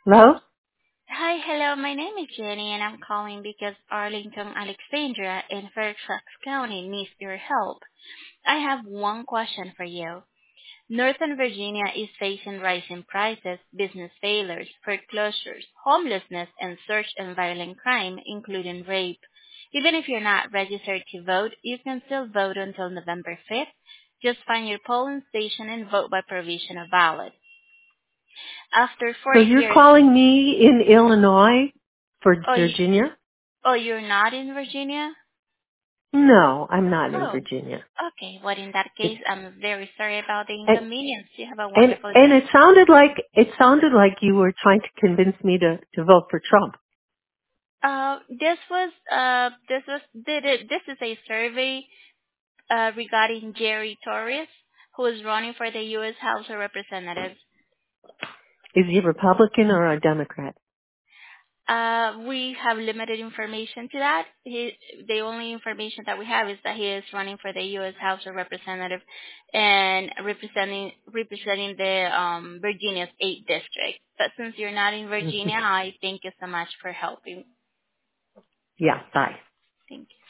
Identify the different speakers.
Speaker 1: Hello?
Speaker 2: Hi, hello. My name is Jenny, and I'm calling because Arlington, Alexandria, in Fairfax County needs your help. I have one question for you. Northern Virginia is facing rising prices, business failures, foreclosures, homelessness, and surge in violent crime, including rape. Even if you're not registered to vote, you can still vote until November 5th. Just find your polling station and vote by provisional ballot. After four
Speaker 1: So you're
Speaker 2: years,
Speaker 1: calling me in Illinois for
Speaker 2: oh,
Speaker 1: Virginia?
Speaker 2: you're not in Virginia?
Speaker 1: No, I'm not in
Speaker 2: Oh,
Speaker 1: Virginia.
Speaker 2: okay. Well, in that
Speaker 1: It,
Speaker 2: case, I'm very sorry about the
Speaker 1: and,
Speaker 2: inconvenience. You have a
Speaker 1: and
Speaker 2: wonderful
Speaker 1: and
Speaker 2: day.
Speaker 1: it sounded like you were trying to convince me to vote for Trump.
Speaker 2: This is a survey regarding Jerry Torres, who is running for the U.S. House of Representatives.
Speaker 1: Is he a Republican or a Democrat?
Speaker 2: We have limited information to that. The only information that we have is that he is running for the U.S. House of Representatives and representing the Virginia's 8th district. But since you're not in Virginia, I thank you so much for helping.
Speaker 1: Yeah, bye.
Speaker 2: Thank you.